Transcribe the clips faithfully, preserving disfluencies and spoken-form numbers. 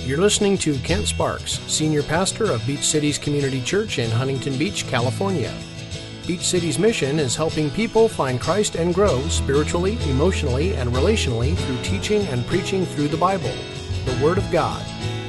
You're listening to Kent Sparks, Senior Pastor of Beach Cities Community Church in Huntington Beach, California. Beach Cities' mission is helping people find Christ and grow spiritually, emotionally, and relationally through teaching and preaching through the Bible, the Word of God.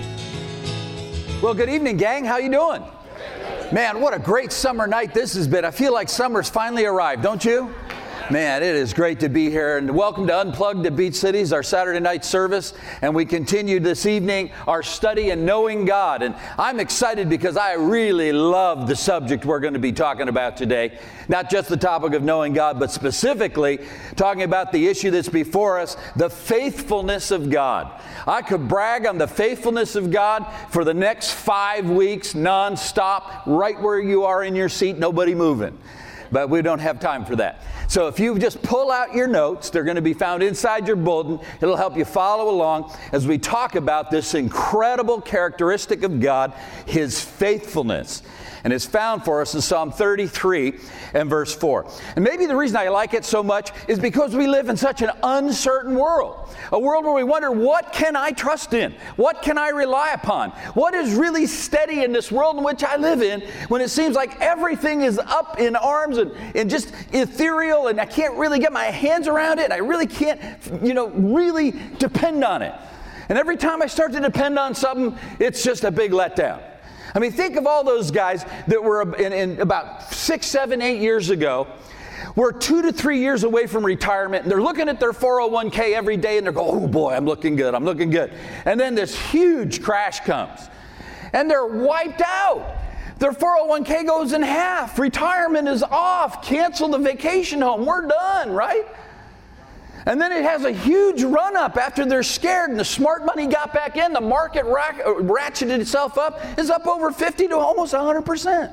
Well, good evening, gang. How you doing? Man, what a great summer night this has been. I feel like summer's finally arrived, don't you? Man, it is great to be here, and welcome to Unplugged at Beach Cities, our Saturday night service, and we continue this evening our study in knowing God, and I'm excited because I really love the subject we're going to be talking about today. Not just the topic of knowing God, but specifically talking about the issue that's before us, the faithfulness of God. I could brag on the faithfulness of God for the next five weeks nonstop, right where you are in your seat, nobody moving. But we don't have time for that. So if you just pull out your notes, they're going to be found inside your bulletin. It'll help you follow along as we talk about this incredible characteristic of God, His faithfulness. And it's found for us in Psalm thirty-three and verse four. And maybe the reason I like it so much is because we live in such an uncertain world. A world where we wonder, what can I trust in? What can I rely upon? What is really steady in this world in which I live in when it seems like everything is up in arms and, and just ethereal and I can't really get my hands around it and I really can't, you know, really depend on it. And every time I start to depend on something, it's just a big letdown. I mean, think of all those guys that were in, in about six, seven, eight years ago, were two to three years away from retirement, and they're looking at their four oh one k every day, and they're going, oh boy, I'm looking good, I'm looking good. And then this huge crash comes, and they're wiped out. Their four oh one k goes in half. Retirement is off. Cancel the vacation home. We're done, right? And then it has a huge run-up after they're scared and the smart money got back in. The market rack, ratcheted itself up, is up over fifty to almost one hundred percent.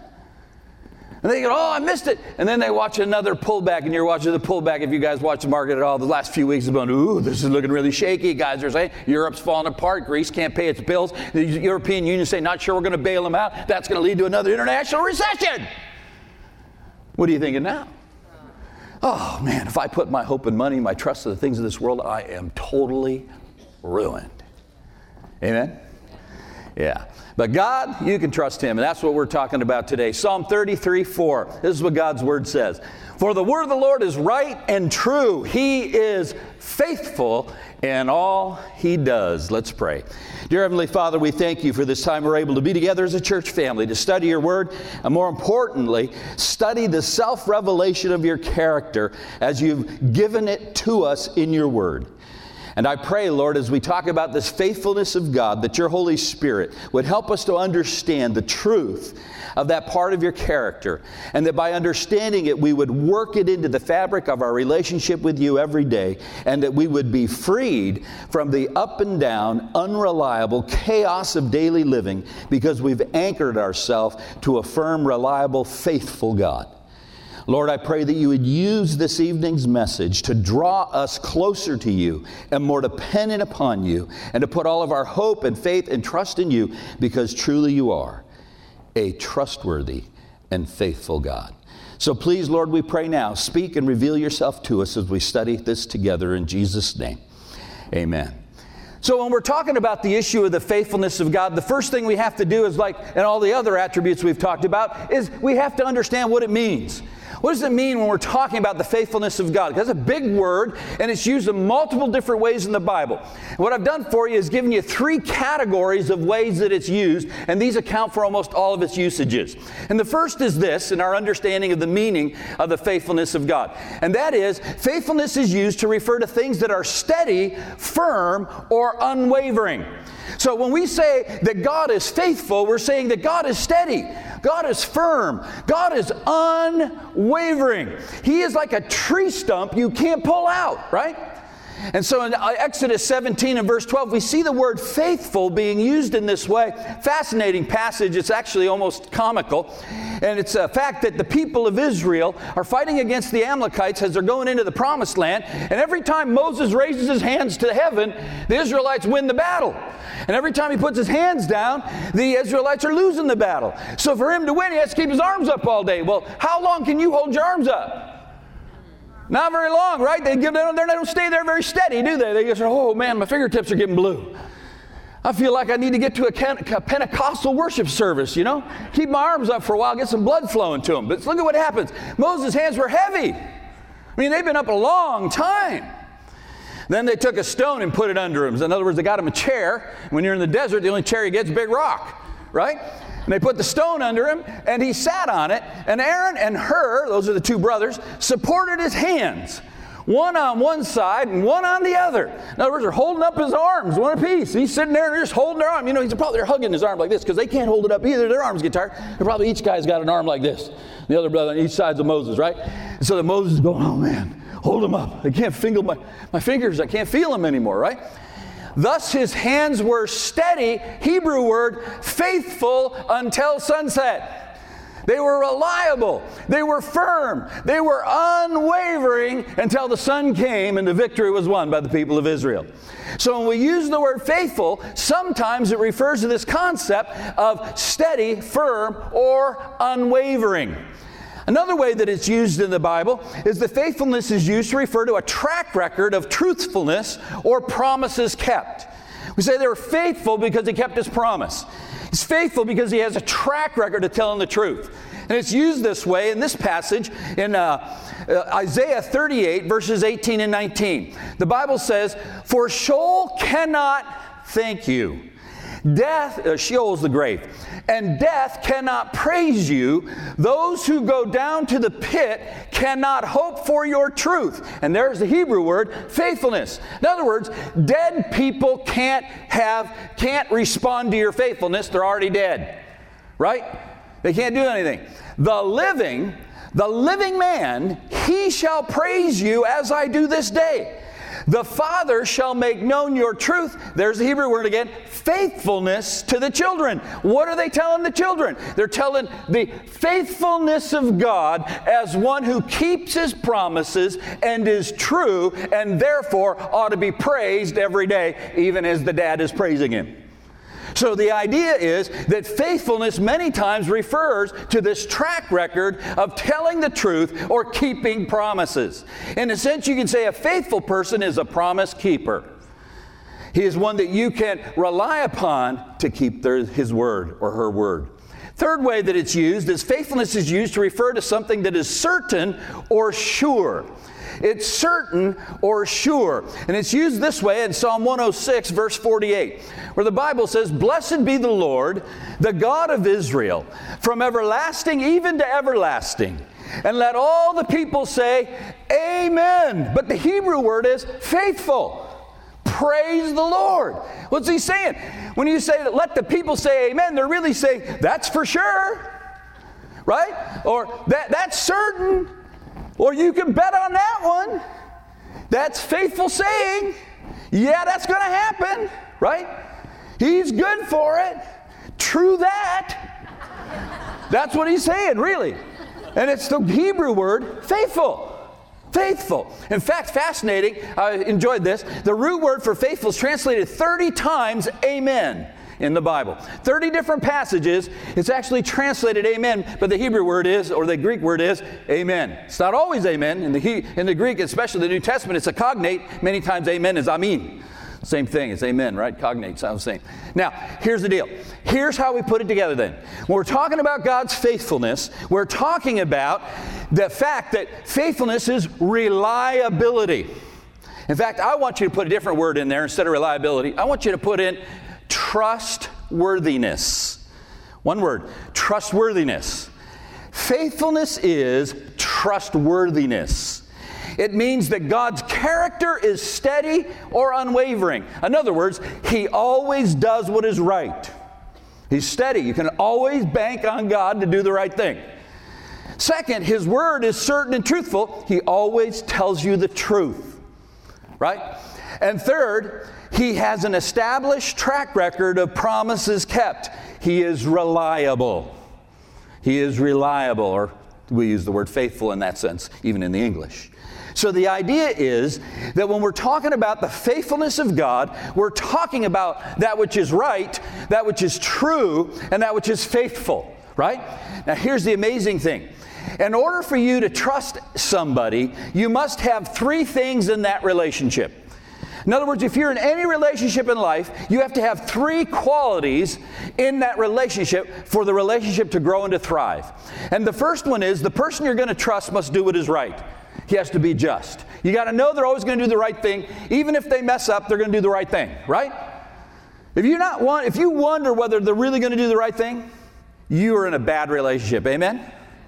And they go, oh, I missed it. And then they watch another pullback, and you're watching the pullback. If you guys watch the market at all, the last few weeks have been, ooh, this is looking really shaky. Guys are saying Europe's falling apart. Greece can't pay its bills. The European Union say, not sure we're going to bail them out. That's going to lead to another international recession. What are you thinking now? Oh, man, if I put my hope and money, my trust in the things of this world, I am totally ruined. Amen? Yeah. But God, you can trust Him, and that's what we're talking about today. Psalm thirty-three four. This is what God's Word says. For the word of the Lord is right and true. He is faithful in all He does. Let's pray. Dear Heavenly Father, we thank You for this time we're able to be together as a church family to study Your Word, and more importantly, study the self-revelation of Your character as You've given it to us in Your Word. And I pray, Lord, as we talk about this faithfulness of God, that Your Holy Spirit would help us to understand the truth of that part of Your character, and that by understanding it, we would work it into the fabric of our relationship with You every day, and that we would be freed from the up and down, unreliable chaos of daily living because we've anchored ourselves to a firm, reliable, faithful God. Lord, I pray that You would use this evening's message to draw us closer to You and more dependent upon You, and to put all of our hope and faith and trust in You, because truly You are a trustworthy and faithful God. So please, Lord, we pray now, speak and reveal Yourself to us as we study this together in Jesus' name. Amen. So when we're talking about the issue of the faithfulness of God, the first thing we have to do is, like in all the other attributes we've talked about, is we have to understand what it means. What does it mean when we're talking about the faithfulness of God? Because that's a big word, and it's used in multiple different ways in the Bible. And what I've done for you is given you three categories of ways that it's used, and these account for almost all of its usages. And the first is this, in our understanding of the meaning of the faithfulness of God. And that is, faithfulness is used to refer to things that are steady, firm, or unwavering. So when we say that God is faithful, we're saying that God is steady. God is firm. God is unwavering. He is like a tree stump you can't pull out, right? And so in Exodus seventeen and verse twelve, we see the word faithful being used in this way. Fascinating passage. It's actually almost comical. And it's a fact that the people of Israel are fighting against the Amalekites as they're going into the promised land. And every time Moses raises his hands to heaven, the Israelites win the battle. And every time he puts his hands down, the Israelites are losing the battle. So for him to win, he has to keep his arms up all day. Well, how long can you hold your arms up? Not very long, right? They, give, they, don't, they don't stay there very steady, do they? They just say, oh man, my fingertips are getting blue. I feel like I need to get to a, a Pentecostal worship service, you know? Keep my arms up for a while, get some blood flowing to them. But look at what happens. Moses' hands were heavy. I mean, they've been up a long time. Then they took a stone and put it under him. In other words, they got him a chair. When you're in the desert, the only chair you get is a big rock, right? And they put the stone under him, and he sat on it. And Aaron and Hur, those are the two brothers, supported his hands. One on one side and one on the other. In other words, they're holding up his arms, one apiece. He's sitting there and they're just holding their arm. You know, he's probably they're hugging his arm like this because they can't hold it up either. Their arms get tired. And probably each guy's got an arm like this. The other brother on each side of Moses, right? And so the Moses is going, oh man, hold him up. I can't feel my, my fingers. I can't feel them anymore, right? Thus his hands were steady, Hebrew word, faithful until sunset. They were reliable. They were firm. They were unwavering until the sun came and the victory was won by the people of Israel. So when we use the word faithful, sometimes it refers to this concept of steady, firm, or unwavering. Another way that it's used in the Bible is that faithfulness is used to refer to a track record of truthfulness or promises kept. We say they were faithful because he kept his promise. He's faithful because he has a track record of telling the truth. And it's used this way in this passage in uh, uh, Isaiah thirty-eight, verses eighteen and nineteen. The Bible says, "For Sheol cannot thank you. Death, uh, Sheol is the grave, and death cannot praise you. Those who go down to the pit cannot hope for your truth." And there's the Hebrew word, faithfulness. In other words, dead people can't have, can't respond to your faithfulness. They're already dead, right? They can't do anything. The living, the living man, he shall praise you as I do this day. The Father shall make known your truth. There's the Hebrew word again, faithfulness to the children. What are they telling the children? They're telling the faithfulness of God as one who keeps his promises and is true and therefore ought to be praised every day, even as the dad is praising him. So the idea is that faithfulness many times refers to this track record of telling the truth or keeping promises. In a sense, you can say a faithful person is a promise keeper. He is one that you can rely upon to keep their, his word or her word. Third way that it's used is faithfulness is used to refer to something that is certain or sure. It's certain or sure. And it's used this way in Psalm one oh six, verse forty-eight, where the Bible says, "Blessed be the Lord, the God of Israel, from everlasting even to everlasting. And let all the people say, Amen." But the Hebrew word is faithful. Praise the Lord. What's he saying? When you say that let the people say amen, they're really saying, that's for sure. Right? Or that that's certain. Or you can bet on that one. That's faithful saying. Yeah, that's going to happen. Right? He's good for it. True that. That's what he's saying, really. And it's the Hebrew word faithful. Faithful. In fact, fascinating, I enjoyed this. The root word for faithful is translated thirty times amen in the Bible. thirty different passages, it's actually translated amen, but the Hebrew word is, or the Greek word is, amen. It's not always amen. In the, he, in the Greek, especially the New Testament, it's a cognate. Many times amen is amin. Same thing, it's amen, right? Cognate sounds the same. Now, here's the deal. Here's how we put it together then. When we're talking about God's faithfulness, we're talking about the fact that faithfulness is reliability. In fact, I want you to put a different word in there instead of reliability. I want you to put in trustworthiness. One word, trustworthiness. Faithfulness is trustworthiness. It means that God's character is steady or unwavering. In other words, he always does what is right. He's steady. You can always bank on God to do the right thing. Second, his word is certain and truthful. He always tells you the truth. Right? And third, he has an established track record of promises kept. He is reliable. He is reliable, or we use the word faithful in that sense, even in the English. So the idea is that when we're talking about the faithfulness of God, we're talking about that which is right, that which is true, and that which is faithful, right? Now here's the amazing thing. In order for you to trust somebody, you must have three things in that relationship. In other words, if you're in any relationship in life, you have to have three qualities in that relationship for the relationship to grow and to thrive. And the first one is the person you're going to trust must do what is right. He has to be just. You got to know they're always going to do the right thing. Even if they mess up, they're going to do the right thing, right? If you not want, if you wonder whether they're really going to do the right thing, you are in a bad relationship. Amen?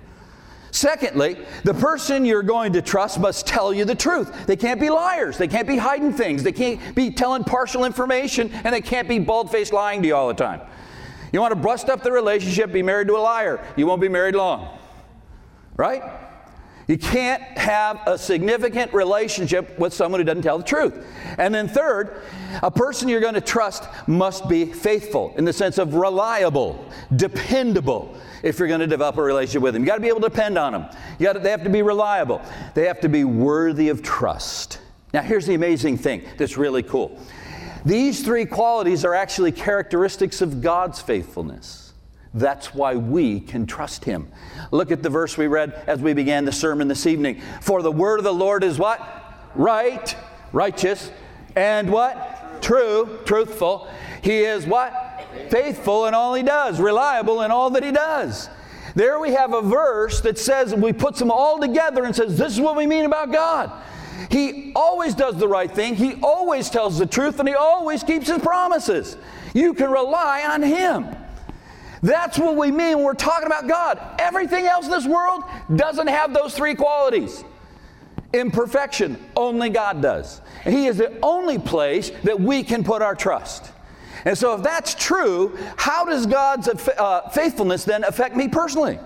Secondly, the person you're going to trust must tell you the truth. They can't be liars. They can't be hiding things. They can't be telling partial information, and they can't be bald-faced lying to you all the time. You want to bust up the relationship, be married to a liar. You won't be married long. Right? You can't have a significant relationship with someone who doesn't tell the truth. And then third, a person you're going to trust must be faithful in the sense of reliable, dependable, if you're going to develop a relationship with them. You got to be able to depend on them. You got to, they have to be reliable. They have to be worthy of trust. Now, here's the amazing thing that's really cool. These three qualities are actually characteristics of God's faithfulness. That's why we can trust Him. Look at the verse we read as we began the sermon this evening. For the word of the Lord is what? Right, righteous, and what? True, truthful. He is what? Faithful in all He does, reliable in all that He does. There we have a verse that says, we put them all together and says, this is what we mean about God. He always does the right thing. He always tells the truth, and He always keeps His promises. You can rely on Him. That's what we mean when we're talking about God. Everything else in this world doesn't have those three qualities. Imperfection, only God does. And He is the only place that we can put our trust. And so if that's true, how does God's uh, faithfulness then affect me personally?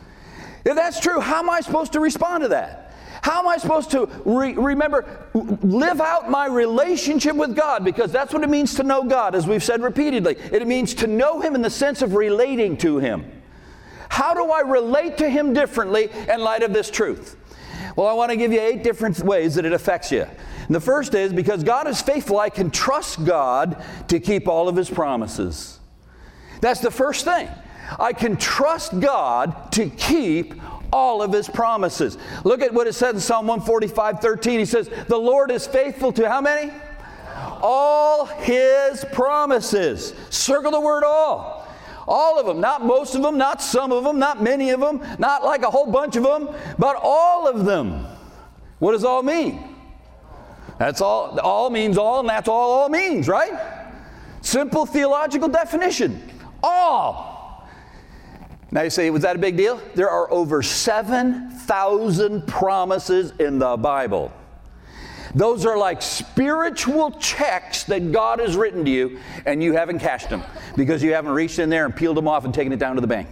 If that's true, how am I supposed to respond to that? How am I supposed to re- remember, live out my relationship with God? Because that's what it means to know God, as we've said repeatedly. It means to know Him in the sense of relating to Him. How do I relate to Him differently in light of this truth? Well, I want to give you eight different ways that it affects you. And the first is, because God is faithful, I can trust God to keep all of His promises. That's the first thing. I can trust God to keep all of His promises. Look at what it says in Psalm one forty-five, thirteen. He says, the Lord is faithful to how many? All His promises. Circle the word all. All of them. Not most of them, not some of them, not many of them, not like a whole bunch of them, but all of them. What does all mean? That's all. All means all, and that's all all means, right? Simple theological definition. All. Now you say, was that a big deal? There are over seven thousand promises in the Bible. Those are like spiritual checks that God has written to you, and you haven't cashed them because you haven't reached in there and peeled them off and taken it down to the bank.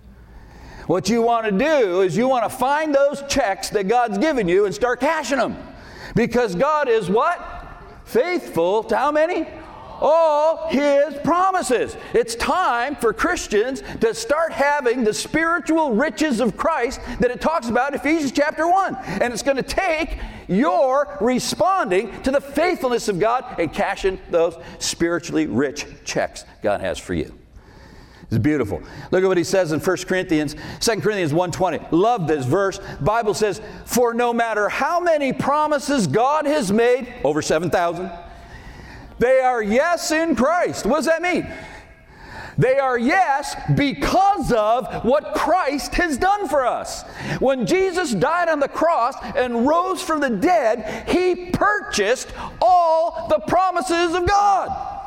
What you want to do is you want to find those checks that God's given you and start cashing them. Because God is what? Faithful to how many? All His promises. It's time for Christians to start having the spiritual riches of Christ that it talks about in Ephesians chapter one. And it's going to take your responding to the faithfulness of God and cashing those spiritually rich checks God has for you. It's beautiful. Look at what he says in First Corinthians, Second Corinthians one twenty. Love this verse. The Bible says, for no matter how many promises God has made, over seven thousand, they are yes in Christ. What does that mean? They are yes because of what Christ has done for us. When Jesus died on the cross and rose from the dead, He purchased all the promises of God.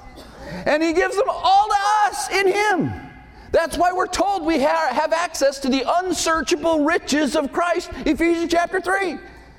And He gives them all to us in Him. That's why we're told we ha- have access to the unsearchable riches of Christ, Ephesians chapter three.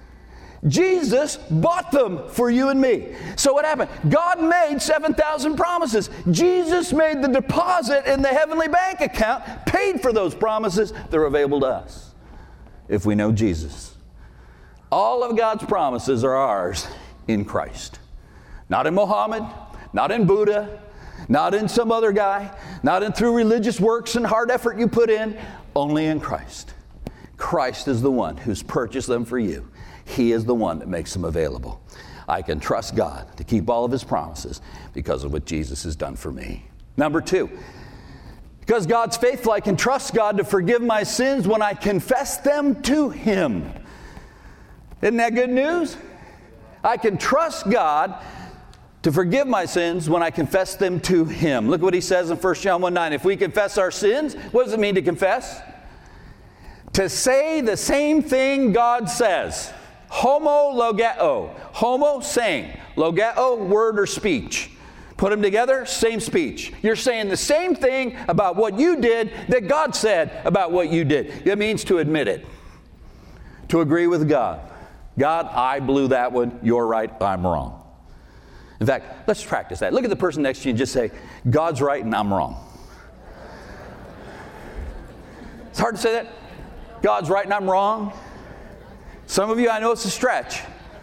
Jesus bought them for you and me. So what happened? God made seven thousand promises. Jesus made the deposit in the heavenly bank account, paid for those promises. They're available to us if we know Jesus. All of God's promises are ours in Christ. Not in Muhammad, not in Buddha, not in some other guy, not in through religious works and hard effort you put in, only in Christ. Christ is the one who's purchased them for you. He is the one that makes them available. I can trust God to keep all of His promises because of what Jesus has done for me. Number two, because God's faithful, I can trust God to forgive my sins when I confess them to Him. Isn't that good news? I can trust God to forgive my sins when I confess them to Him. Look what he says in First John one nine. If we confess our sins, what does it mean to confess? To say the same thing God says. Homo logeo. Homo, saying. Logeo, word or speech. Put them together, same speech. You're saying the same thing about what you did that God said about what you did. It means to admit it. To agree with God. God, I blew that one. You're right. I'm wrong. In fact, let's practice that. Look at the person next to you and just say, God's right and I'm wrong. It's hard to say that. God's right and I'm wrong. Some of you, I know it's a stretch.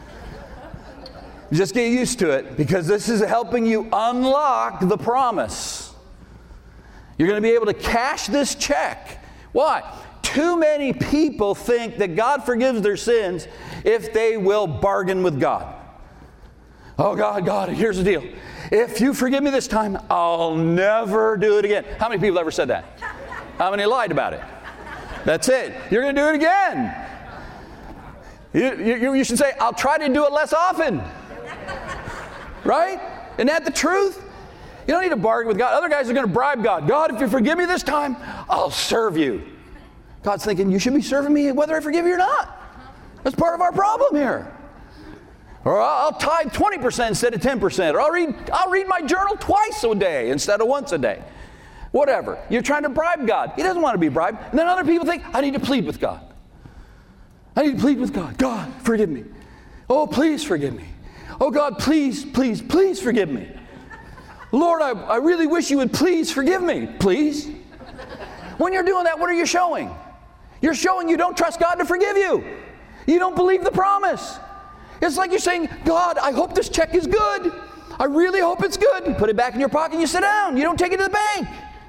Just get used to it, because this is helping you unlock the promise. You're going to be able to cash this check. Why? Too many people think that God forgives their sins if they will bargain with God. Oh, God, God, here's the deal. If you forgive me this time, I'll never do it again. How many people ever said that? How many lied about it? That's it. You're going to do it again. You, you, you should say, I'll try to do it less often. Right? Isn't that the truth? You don't need to bargain with God. Other guys are going to bribe God. God, if you forgive me this time, I'll serve you. God's thinking, you should be serving me whether I forgive you or not. That's part of our problem here. Or I'll tithe twenty percent instead of ten percent. Or I'll read, I'll read my journal twice a day instead of once a day. Whatever. You're trying to bribe God. He doesn't want to be bribed. And then other people think, I need to plead with God. I need to plead with God. God, forgive me. Oh, please forgive me. Oh, God, please, please, please forgive me. Lord, I, I really wish you would please forgive me. Please? When you're doing that, what are you showing? You're showing you don't trust God to forgive you. You don't believe the promise. It's like you're saying, God, I hope this check is good. I really hope it's good. You put it back in your pocket and you sit down. You don't take it to the bank.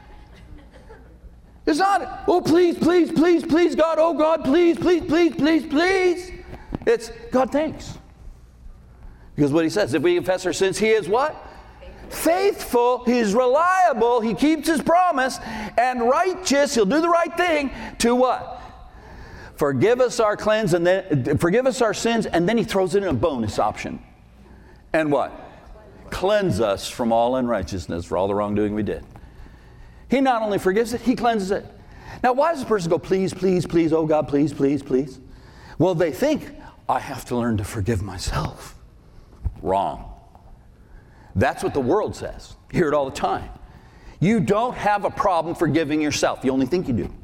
It's not, oh, please, please, please, please, God. Oh, God, please, please, please, please, please. It's, God, thanks. Because what he says, if we confess our sins, he is what? Faithful. He's reliable. He keeps his promise. And righteous. He'll do the right thing to what? Forgive us our cleanse and then forgive us our sins, and then he throws it in a bonus option. And what? Cleanse us from all unrighteousness for all the wrongdoing we did. He not only forgives it, he cleanses it. Now, why does the person go, please, please, please, oh God, please, please, please? Well, they think, I have to learn to forgive myself. Wrong. That's what the world says. You hear it all the time. You don't have a problem forgiving yourself. You only think you do.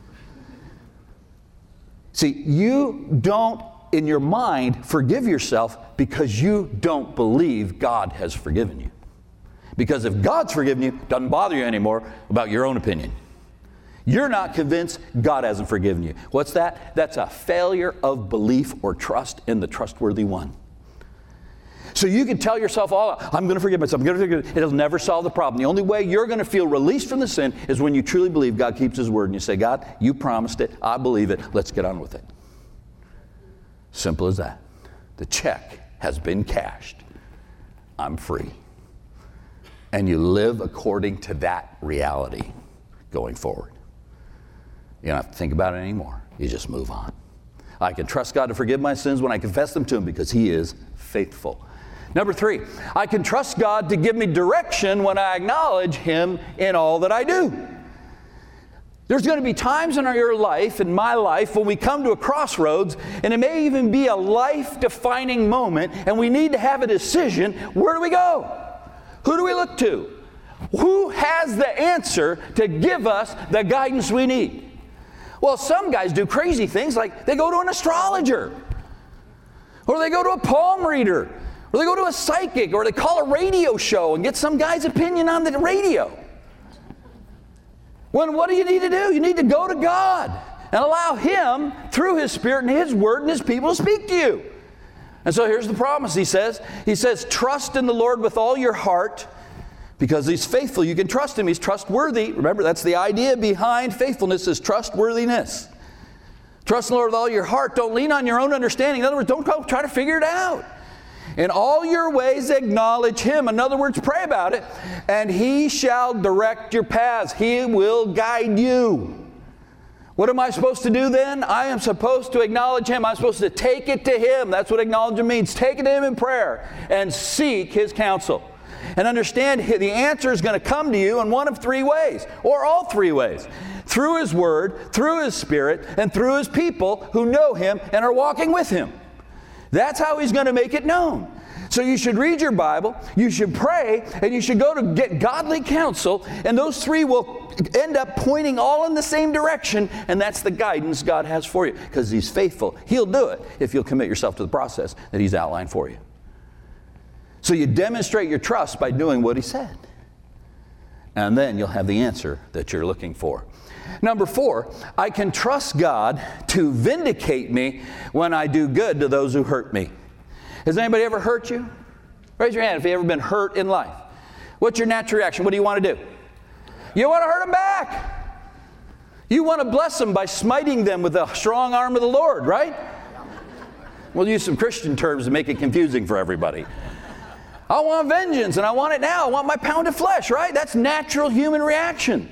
See, you don't, in your mind, forgive yourself because you don't believe God has forgiven you. Because if God's forgiven you, it doesn't bother you anymore about your own opinion. You're not convinced God hasn't forgiven you. What's that? That's a failure of belief or trust in the trustworthy one. So you can tell yourself, all, I'm going to forgive myself. I'm going to forgive. It'll never solve the problem. The only way you're going to feel released from the sin is when you truly believe God keeps his word and you say, God, you promised it. I believe it. Let's get on with it. Simple as that. The check has been cashed. I'm free. And you live according to that reality going forward. You don't have to think about it anymore. You just move on. I can trust God to forgive my sins when I confess them to him because he is faithful. Number three, I can trust God to give me direction when I acknowledge him in all that I do. There's going to be times in our life, in my life, when we come to a crossroads, and it may even be a life-defining moment, and we need to have a decision. Where do we go? Who do we look to? Who has the answer to give us the guidance we need? Well, some guys do crazy things like they go to an astrologer, or they go to a palm reader, or they go to a psychic, or they call a radio show and get some guy's opinion on the radio. When what do you need to do? You need to go to God and allow him, through his Spirit and his word and his people, to speak to you. And so here's the promise, he says. He says, trust in the Lord with all your heart, because he's faithful. You can trust him. He's trustworthy. Remember, that's the idea behind faithfulness, is trustworthiness. Trust in the Lord with all your heart. Don't lean on your own understanding. In other words, don't go try to figure it out. In all your ways acknowledge him. In other words, pray about it. And he shall direct your paths. He will guide you. What am I supposed to do then? I am supposed to acknowledge Him. I'm supposed to take it to Him. That's what acknowledgement means. Take it to Him in prayer and seek His counsel. And understand the answer is going to come to you in one of three ways, or all three ways. Through His Word, through His Spirit, and through His people who know Him and are walking with Him. That's how He's going to make it known. So you should read your Bible, you should pray, and you should go to get godly counsel, and those three will end up pointing all in the same direction, and that's the guidance God has for you, because He's faithful. He'll do it if you'll commit yourself to the process that He's outlined for you. So you demonstrate your trust by doing what He said, and then you'll have the answer that you're looking for. Number four, I can trust God to vindicate me when I do good to those who hurt me. Has anybody ever hurt you? Raise your hand if you've ever been hurt in life. What's your natural reaction? What do you want to do? You want to hurt them back. You want to bless them by smiting them with the strong arm of the Lord, right? We'll use some Christian terms to make it confusing for everybody. I want vengeance, and I want it now. I want my pound of flesh, right? That's natural human reaction.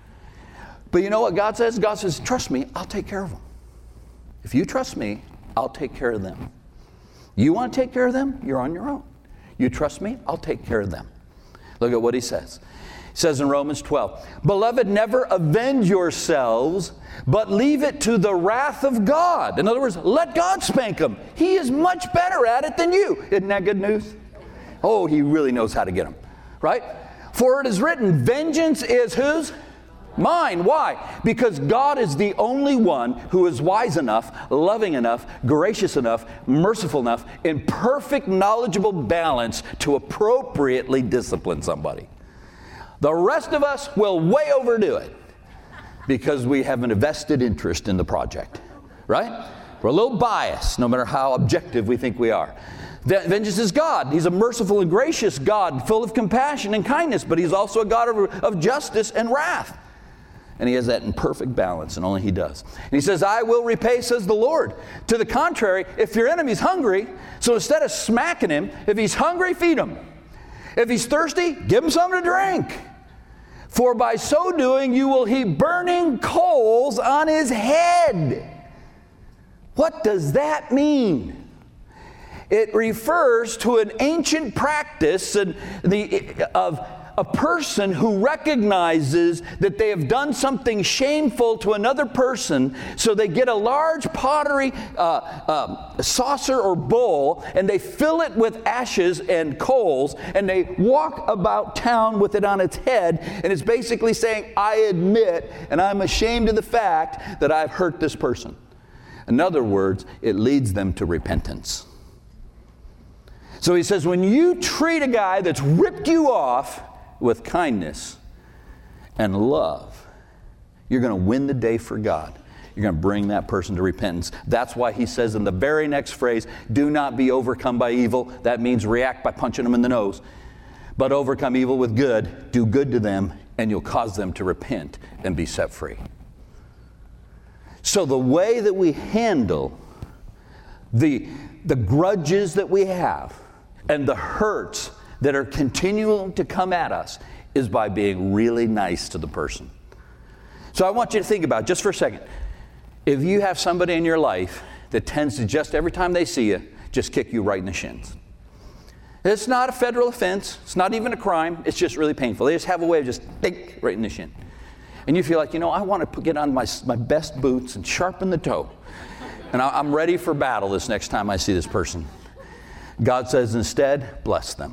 But you know what God says? God says, trust me, I'll take care of them. If you trust me, I'll take care of them. You want to take care of them? You're on your own. You trust me? I'll take care of them. Look at what He says. He says in Romans twelve, Beloved, never avenge yourselves, but leave it to the wrath of God. In other words, let God spank them. He is much better at it than you. Isn't that good news? Oh, He really knows how to get them, right? For it is written, vengeance is whose? Mine. Why? Because God is the only one who is wise enough, loving enough, gracious enough, merciful enough, in perfect knowledgeable balance to appropriately discipline somebody. The rest of us will way overdo it because we have an vested interest in the project, right? We're a little biased, no matter how objective we think we are. Vengeance is God. He's a merciful and gracious God, full of compassion and kindness, but He's also a God of, of justice and wrath. And He has that in perfect balance, and only He does. And He says, I will repay, says the Lord. To the contrary, if your enemy's hungry, so instead of smacking him, if he's hungry, feed him. If he's thirsty, give him something to drink. For by so doing, you will heap burning coals on his head. What does that mean? It refers to an ancient practice and the, of a person who recognizes that they have done something shameful to another person, so they get a large pottery uh, uh, saucer or bowl, and they fill it with ashes and coals, and they walk about town with it on its head, and it's basically saying, I admit, and I'm ashamed of the fact that I've hurt this person. In other words, it leads them to repentance. So he says, when you treat a guy that's ripped you off with kindness and love, you're going to win the day for God. You're going to bring that person to repentance. That's why he says in the very next phrase, do not be overcome by evil. That means react by punching them in the nose. But overcome evil with good. Do good to them, and you'll cause them to repent and be set free. So the way that we handle the, the grudges that we have and the hurts that are continuing to come at us is by being really nice to the person. So I want you to think about, just for a second, if you have somebody in your life that tends to just every time they see you, just kick you right in the shins. It's not a federal offense. It's not even a crime. It's just really painful. They just have a way of just think right in the shin. And you feel like, you know, I want to get on my, my best boots and sharpen the toe. And I, I'm ready for battle this next time I see this person. God says instead, bless them.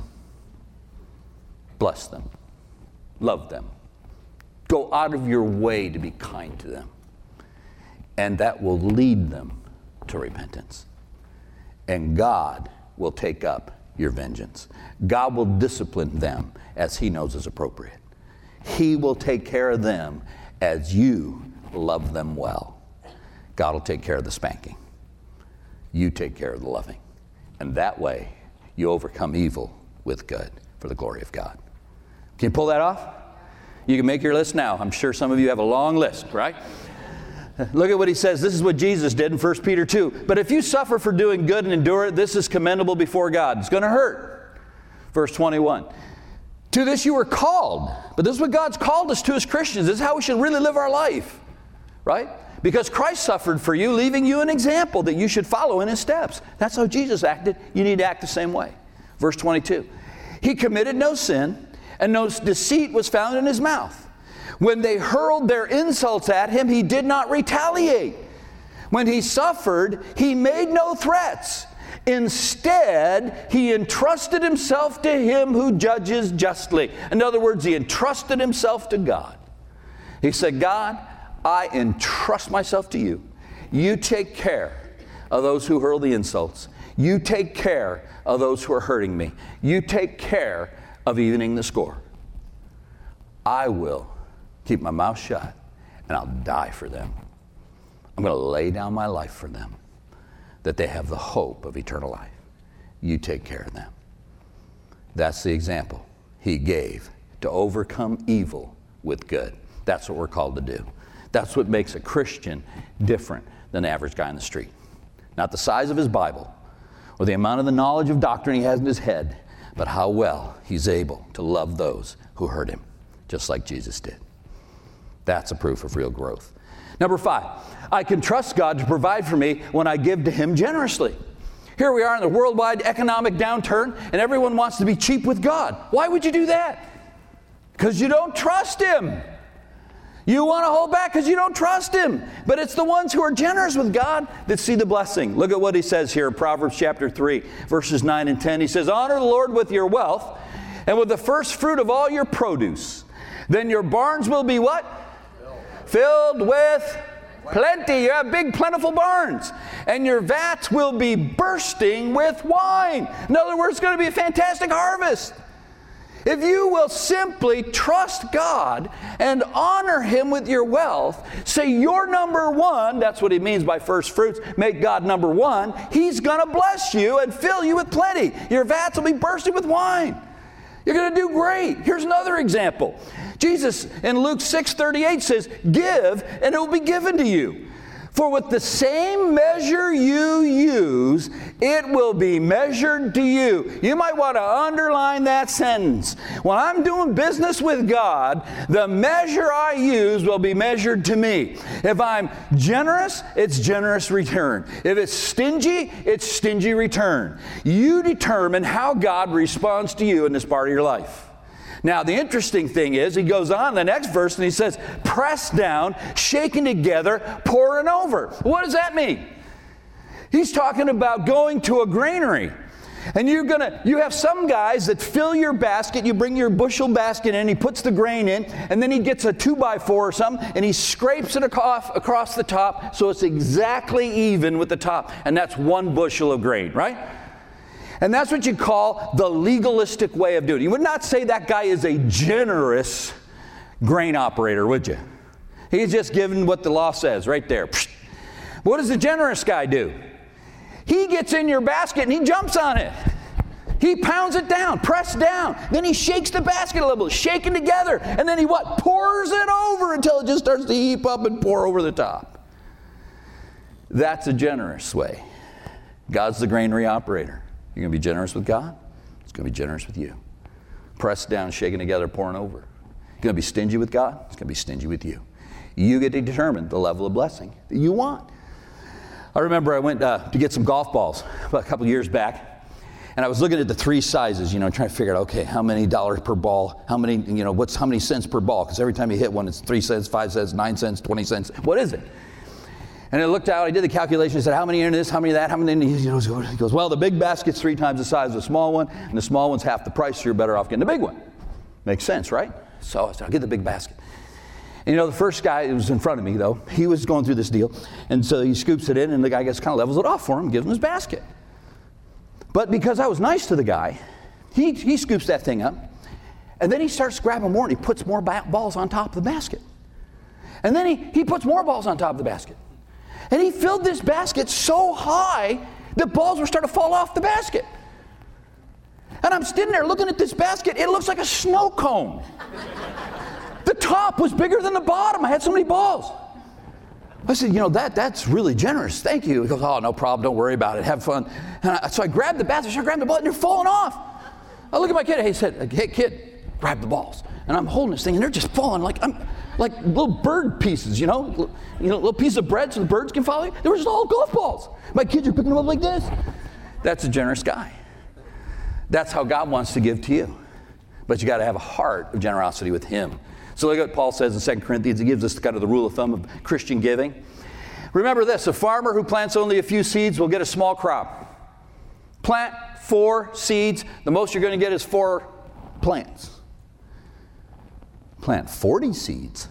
Bless them. Love them. Go out of your way to be kind to them. And that will lead them to repentance. And God will take up your vengeance. God will discipline them as He knows is appropriate. He will take care of them as you love them well. God will take care of the spanking. You take care of the loving. And that way, you overcome evil with good for the glory of God. Can you pull that off? You can make your list now. I'm sure some of you have a long list, right? Look at what he says. This is what Jesus did in First Peter two. But if you suffer for doing good and endure it, this is commendable before God. It's going to hurt. Verse twenty-one. To this you were called. But this is what God's called us to as Christians. This is how we should really live our life. Right? Because Christ suffered for you, leaving you an example that you should follow in his steps. That's how Jesus acted. You need to act the same way. Verse twenty-two. He committed no sin, and no deceit was found in his mouth. When they hurled their insults at him, he did not retaliate. When he suffered, he made no threats. Instead, he entrusted himself to him who judges justly. In other words, he entrusted himself to God. He said, God, I entrust myself to you. You take care of those who hurl the insults. You take care of those who are hurting me. You take care of evening the score. I will keep my mouth shut, and I'll die for them. I'm going to lay down my life for them, that they have the hope of eternal life. You take care of them. That's the example he gave to overcome evil with good. That's what we're called to do. That's what makes a Christian different than the average guy in the street. Not the size of his Bible or the amount of the knowledge of doctrine he has in his head, but how well he's able to love those who hurt him, just like Jesus did. That's a proof of real growth. Number five, I can trust God to provide for me when I give to him generously. Here we are in the worldwide economic downturn, and everyone wants to be cheap with God. Why would you do that? Because you don't trust him. You want to hold back because you don't trust him. But it's the ones who are generous with God that see the blessing. Look at what he says here in Proverbs chapter three, verses nine and ten. He says, honor the Lord with your wealth and with the first fruit of all your produce. Then your barns will be what? Filled with plenty. You have big, plentiful barns. And your vats will be bursting with wine. In other words, it's going to be a fantastic harvest. If you will simply trust God and honor him with your wealth, say you're number one, that's what he means by first fruits, make God number one, he's going to bless you and fill you with plenty. Your vats will be bursting with wine. You're going to do great. Here's another example. Jesus in Luke six thirty-eight says, give and it will be given to you. For with the same measure you use, it will be measured to you. You might want to underline that sentence. When I'm doing business with God, the measure I use will be measured to me. If I'm generous, it's generous return. If it's stingy, it's stingy return. You determine how God responds to you in this part of your life. Now, the interesting thing is, he goes on in the next verse and he says, pressed down, shaken together, pouring over. What does that mean? He's talking about going to a granary. And you're gonna, you have some guys that fill your basket, you bring your bushel basket in, he puts the grain in, and then he gets a two by four or something, and he scrapes it across, across the top so it's exactly even with the top. And that's one bushel of grain, right? And that's what you call the legalistic way of doing it. You would not say that guy is a generous grain operator, would you? He's just giving what the law says right there. What does the generous guy do? He gets in your basket and he jumps on it. He pounds it down, pressed down. Then he shakes the basket a little bit, shaking together. And then he what? Pours it over until it just starts to heap up and pour over the top. That's a generous way. God's the granary operator. You're going to be generous with God, it's going to be generous with you. Pressed down, shaken together, pouring over. You're going to be stingy with God, it's going to be stingy with you. You get to determine the level of blessing that you want. I remember I went uh, to get some golf balls a couple years back, and I was looking at the three sizes, you know, trying to figure out, okay, how many dollars per ball, how many, you know, what's how many cents per ball? Because every time you hit one, it's three cents, five cents, nine cents, twenty cents. What is it? And I looked out, I did the calculation, I said, how many in this, how many of that, how many in this? You know, he goes, well, the big basket's three times the size of the small one, and the small one's half the price, so you're better off getting the big one. Makes sense, right? So I said, I'll get the big basket. And you know, the first guy, it was in front of me, though, he was going through this deal, and so he scoops it in, and the guy gets kind of levels it off for him, gives him his basket. But because I was nice to the guy, he, he scoops that thing up, and then he starts grabbing more, and he puts more ba- balls on top of the basket. And then he, he puts more balls on top of the basket. And he filled this basket so high that balls were starting to fall off the basket. And I'm sitting there looking at this basket. It looks like a snow cone. The top was bigger than the bottom. I had so many balls. I said, you know, that that's really generous. Thank you. He goes, oh, no problem. Don't worry about it. Have fun. And I, so I grabbed the basket. I grabbed the ball, and they're falling off. I look at my kid. He said, hey, kid, grab the balls. And I'm holding this thing, and they're just falling like I'm like little bird pieces, you know, you know, little piece of bread so the birds can follow you. They were just all golf balls. My kids are picking them up like this. That's a generous guy. That's how God wants to give to you. But you got to have a heart of generosity with him. So look at what Paul says in Second Corinthians. He gives us kind of the rule of thumb of Christian giving. Remember this, a farmer who plants only a few seeds will get a small crop. Plant four seeds, the most you're going to get is four plants. Plant forty seeds,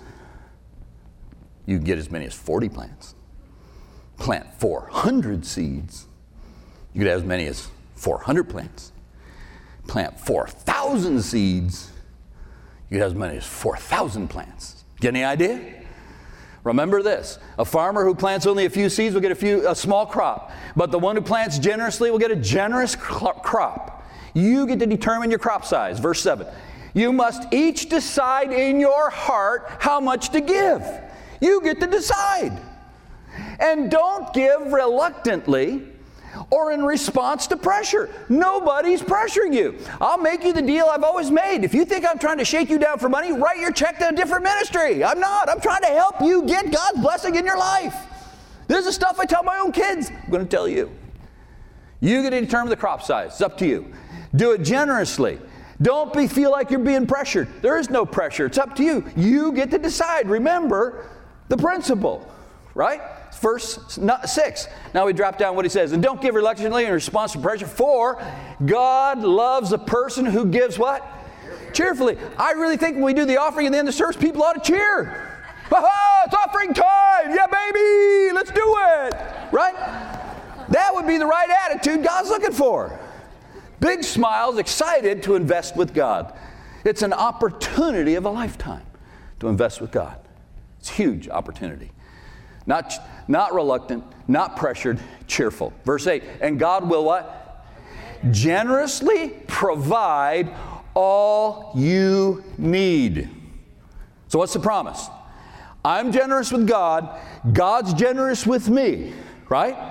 you can get as many as forty plants. Plant four hundred seeds, you could have as many as four hundred plants. Plant four thousand seeds, you could have as many as four thousand plants. Get any idea? Remember this, a farmer who plants only a few seeds will get a few a small crop, but the one who plants generously will get a generous crop. You get to determine your crop size. Verse seven. You must each decide in your heart how much to give. You get to decide. And don't give reluctantly or in response to pressure. Nobody's pressuring you. I'll make you the deal I've always made. If you think I'm trying to shake you down for money, write your check to a different ministry. I'm not. I'm trying to help you get God's blessing in your life. This is stuff I tell my own kids. I'm going to tell you. You get to determine the crop size. It's up to you. Do it generously. Don't be, feel like you're being pressured. There is no pressure. It's up to you. You get to decide. Remember the principle, right? Verse six. Now we drop down what he says. And don't give reluctantly in response to pressure, for God loves a person who gives what? Cheerfully. I really think when we do the offering at the end of the service, people ought to cheer. Ha-ha, it's offering time. Yeah, baby, let's do it. Right? That would be the right attitude God's looking for. Big smiles, excited to invest with God. It's an opportunity of a lifetime to invest with God. It's a huge opportunity. Not, not reluctant, not pressured, cheerful. Verse eight, and God will what? Generously provide all you need. So what's the promise? I'm generous with God. God's generous with me, right?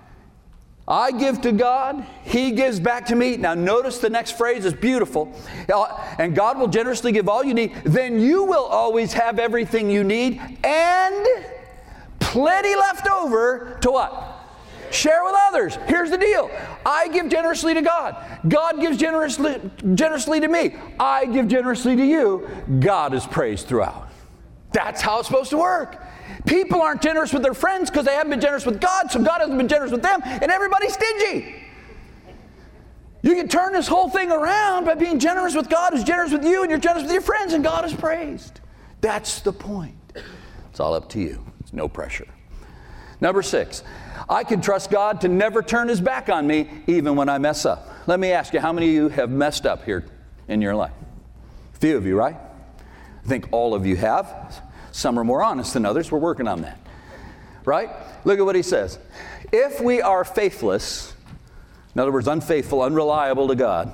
I give to God, He gives back to me. Now notice the next phrase is beautiful. And God will generously give all you need. Then you will always have everything you need and plenty left over to what? Share with others. Here's the deal. I give generously to God. God gives generously, generously to me. I give generously to you. God is praised throughout. That's how it's supposed to work. People aren't generous with their friends because they haven't been generous with God, so God hasn't been generous with them, and everybody's stingy. You can turn this whole thing around by being generous with God, who's generous with you, and you're generous with your friends, and God is praised. That's the point. It's all up to you. It's no pressure. Number six, I can trust God to never turn His back on me even when I mess up. Let me ask you, how many of you have messed up here in your life? A few of you, right? I think all of you have. Some are more honest than others. We're working on that. Right? Look at what he says. If we are faithless, in other words, unfaithful, unreliable to God,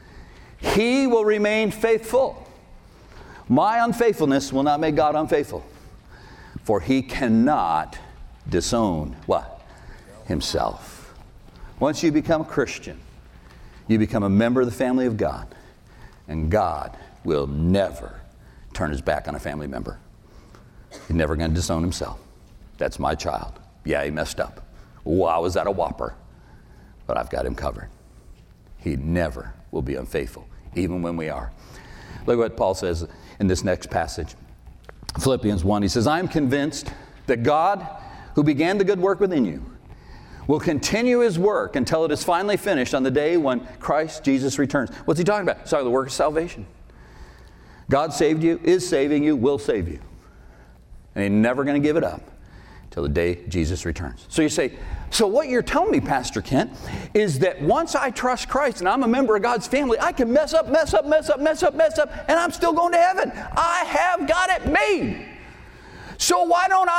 He will remain faithful. My unfaithfulness will not make God unfaithful. For He cannot disown what? Himself. Once you become a Christian, you become a member of the family of God. And God will never turn His back on a family member. He's never going to disown Himself. That's my child. Yeah, he messed up. Wow, was that a whopper? But I've got him covered. He never will be unfaithful, even when we are. Look what Paul says in this next passage. Philippians one, he says, I am convinced that God, who began the good work within you, will continue His work until it is finally finished on the day when Christ Jesus returns. What's he talking about? He's talking about the work of salvation. God saved you, is saving you, will save you. And He's never going to give it up till the day Jesus returns. So you say, so what you're telling me, Pastor Kent, is that once I trust Christ and I'm a member of God's family, I can mess up, mess up, mess up, mess up, mess up, and I'm still going to heaven. I have got it made. So why don't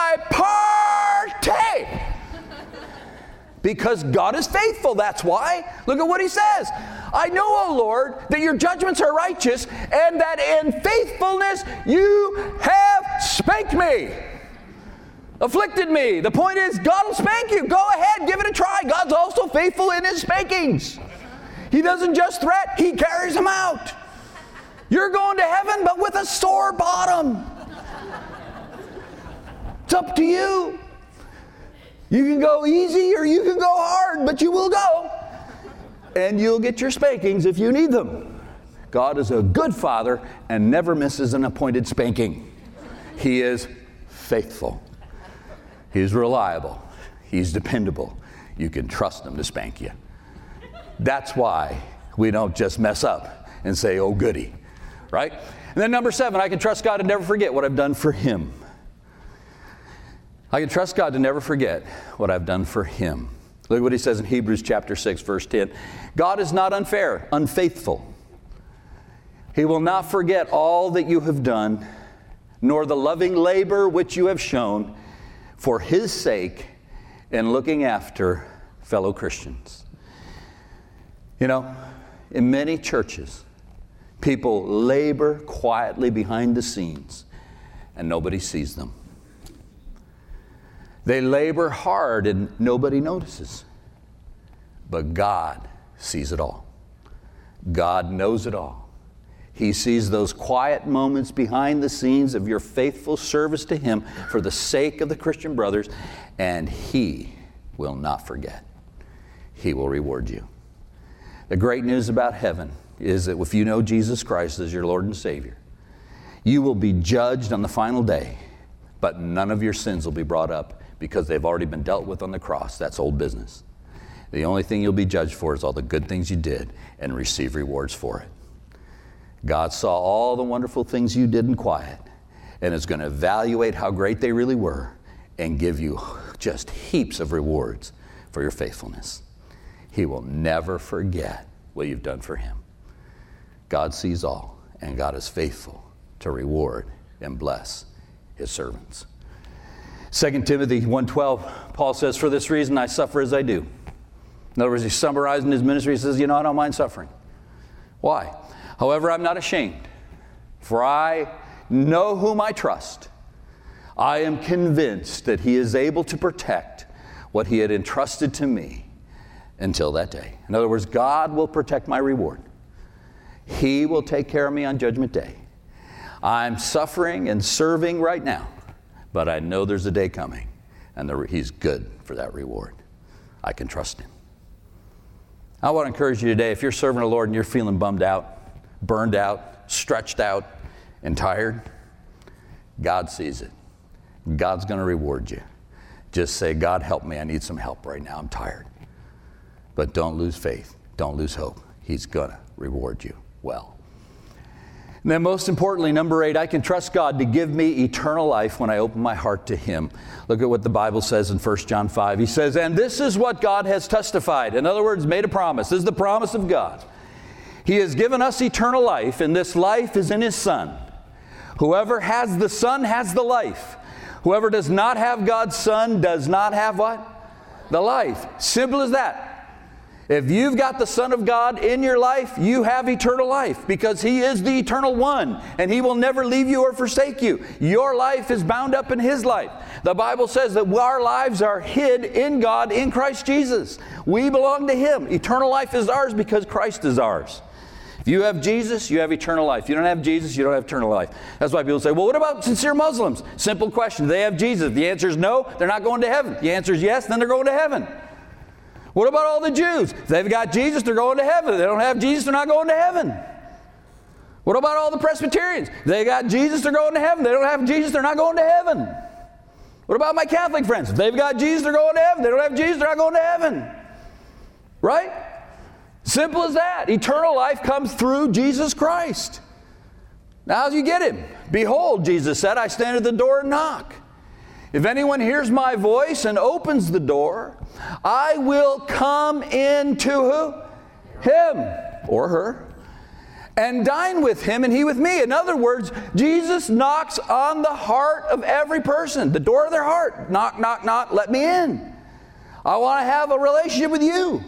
I partake? Because God is faithful, that's why. Look at what he says. I know, O Lord, that your judgments are righteous, and that in faithfulness you have spanked me, afflicted me. The point is, God will spank you. Go ahead, give it a try. God's also faithful in His spankings. He doesn't just threat, He carries them out. You're going to heaven, but with a sore bottom. It's up to you. You can go easy or you can go hard, but you will go. And you'll get your spankings if you need them. God is a good father and never misses an appointed spanking. He is faithful. He's reliable. He's dependable. You can trust him to spank you. That's why we don't just mess up and say, oh, goody, right? And then number seven, I can trust God and never forget what I've done for him. I can trust God to never forget what I've done for him. Look at what he says in Hebrews chapter six, verse ten. God is not unfair, unfaithful. He will not forget all that you have done, nor the loving labor which you have shown for his sake in looking after fellow Christians. You know, in many churches, people labor quietly behind the scenes and nobody sees them. They labor hard and nobody notices. But God sees it all. God knows it all. He sees those quiet moments behind the scenes of your faithful service to him for the sake of the Christian brothers, and he will not forget. He will reward you. The great news about heaven is that if you know Jesus Christ as your Lord and Savior, you will be judged on the final day, but none of your sins will be brought up because they've already been dealt with on the cross. That's old business. The only thing you'll be judged for is all the good things you did and receive rewards for it. God saw all the wonderful things you did in quiet and is going to evaluate how great they really were and give you just heaps of rewards for your faithfulness. He will never forget what you've done for him. God sees all, and God is faithful to reward and bless his servants. Second Timothy one twelve, Paul says, for this reason I suffer as I do. In other words, he's summarizing his ministry. He says, you know, I don't mind suffering. Why? However, I'm not ashamed, for I know whom I trust. I am convinced that he is able to protect what he had entrusted to me until that day. In other words, God will protect my reward. He will take care of me on Judgment Day. I'm suffering and serving right now, but I know there's a day coming, and the, he's good for that reward. I can trust him. I want to encourage you today, if you're serving the Lord and you're feeling bummed out, burned out, stretched out, and tired, God sees it. God's going to reward you. Just say, God, help me. I need some help right now. I'm tired. But don't lose faith. Don't lose hope. He's going to reward you well. And then most importantly, number eight, I can trust God to give me eternal life when I open my heart to him. Look at what the Bible says in First John five. He says, and this is what God has testified. In other words, made a promise. This is the promise of God. He has given us eternal life, and this life is in his Son. Whoever has the Son has the life. Whoever does not have God's Son does not have what? The life. Simple as that. If you've got the Son of God in your life, you have eternal life because he is the eternal one, and he will never leave you or forsake you. Your life is bound up in his life. The Bible says that our lives are hid in God in Christ Jesus. We belong to him. Eternal life is ours because Christ is ours. If you have Jesus, you have eternal life. If you don't have Jesus, you don't have eternal life. That's why people say, well, what about sincere Muslims? Simple question. Do they have Jesus? The answer is no. They're not going to heaven. The answer is yes. Then they're going to heaven. What about all the Jews? If they've got Jesus, they're going to heaven. If they don't have Jesus, they're not going to heaven. What about all the Presbyterians? If they got Jesus, they're going to heaven. If they don't have Jesus, they're not going to heaven. What about my Catholic friends? If they've got Jesus, they're going to heaven. If they don't have Jesus, they're not going to heaven. Right? Simple as that. Eternal life comes through Jesus Christ. Now, how do you get him? Behold, Jesus said, I stand at the door and knock. If anyone hears my voice and opens the door, I will come into who? Him or her, and dine with him and he with me. In other words, Jesus knocks on the heart of every person, the door of their heart. Knock, knock, knock, let me in. I want to have a relationship with you.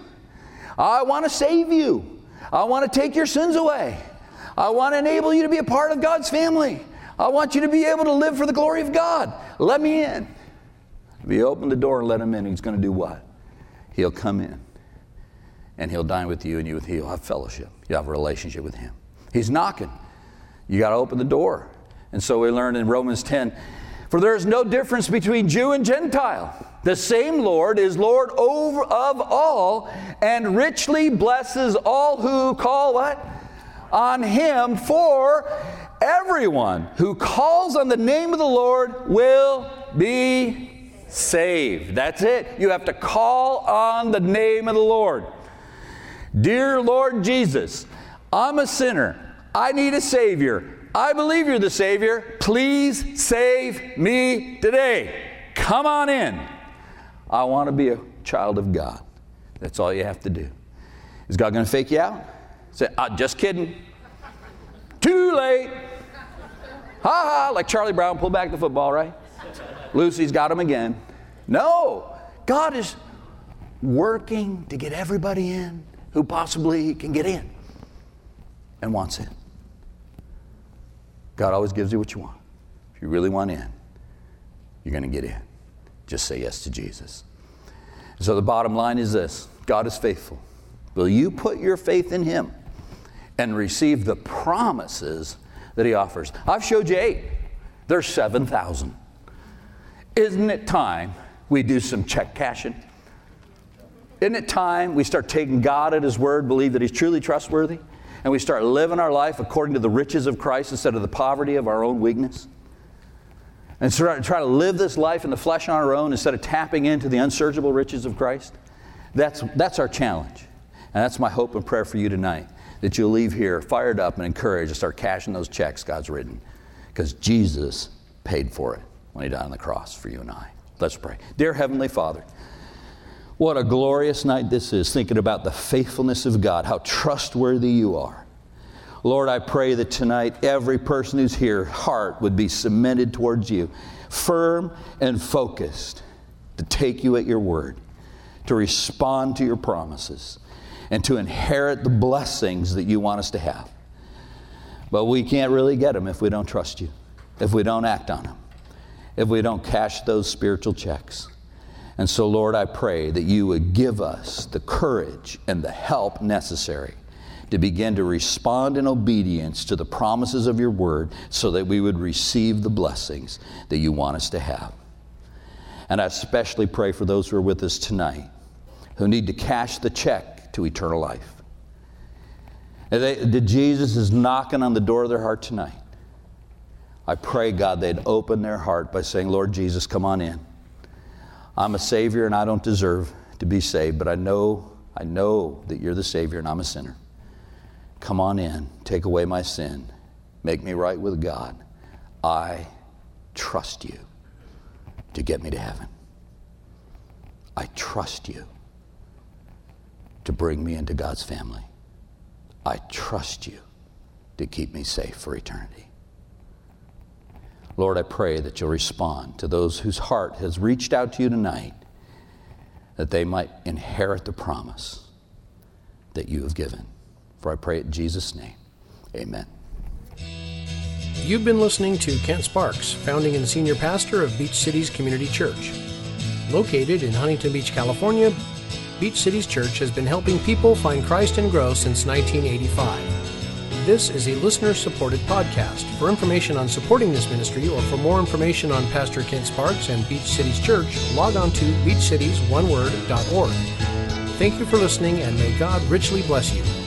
I want to save you. I want to take your sins away. I want to enable you to be a part of God's family. I want you to be able to live for the glory of God. Let me in. If you open the door and let him in, he's going to do what? He'll come in and he'll dine with you, and you with him. You'll have fellowship. You'll have a relationship with him. He's knocking. You got to open the door. And so we learn in Romans ten, for there is no difference between Jew and Gentile. The same Lord is Lord over of all, and richly blesses all who call what? On Him. For everyone who calls on the name of the Lord will be saved. That's it. You have to call on the name of the Lord. Dear Lord Jesus, I'm a sinner. I need a Savior. I believe you're the Savior. Please save me today. Come on in. I want to be a child of God. That's all you have to do. Is God going to fake you out? Say, ah, just kidding. Too late. Ha ha, like Charlie Brown, pull back the football, right? Lucy's got him again. No, God is working to get everybody in who possibly can get in and wants in. God always gives you what you want. If you really want in, you're going to get in. Just say yes to Jesus. So the bottom line is this: God is faithful. Will you put your faith in Him and receive the promises that He offers? I've showed you eight. There's seven thousand. Isn't it time we do some check cashing? Isn't it time we start taking God at His word, believe that He's truly trustworthy, and we start living our life according to the riches of Christ instead of the poverty of our own weakness? And start, try to live this life in the flesh on our own instead of tapping into the unsearchable riches of Christ? That's, that's our challenge. And that's my hope and prayer for you tonight, that you'll leave here fired up and encouraged to start cashing those checks God's written, because Jesus paid for it when He died on the cross for you and I. Let's pray. Dear Heavenly Father, what a glorious night this is, thinking about the faithfulness of God, how trustworthy you are. Lord, I pray that tonight every person who's here, heart would be cemented towards you, firm and focused to take you at your word, to respond to your promises, and to inherit the blessings that you want us to have. But we can't really get them if we don't trust you, if we don't act on them, if we don't cash those spiritual checks. And so, Lord, I pray that you would give us the courage and the help necessary to begin to respond in obedience to the promises of your word, so that we would receive the blessings that you want us to have. And I especially pray for those who are with us tonight who need to cash the check to eternal life. And they, that Jesus is knocking on the door of their heart tonight. I pray, God, they'd open their heart by saying, Lord Jesus, come on in. I'm a Savior and I don't deserve to be saved, but I know, I know that you're the Savior and I'm a sinner. Come on in, take away my sin, make me right with God. I trust you to get me to heaven. I trust you to bring me into God's family. I trust you to keep me safe for eternity. Lord, I pray that you'll respond to those whose heart has reached out to you tonight, that they might inherit the promise that you have given. For I pray it in Jesus' name. Amen. You've been listening to Kent Sparks, founding and senior pastor of Beach Cities Community Church. Located in Huntington Beach, California, Beach Cities Church has been helping people find Christ and grow since nineteen eighty-five. This is a listener-supported podcast. For information on supporting this ministry, or for more information on Pastor Kent Sparks and Beach Cities Church, log on to beach cities one word dot org. Thank you for listening, and may God richly bless you.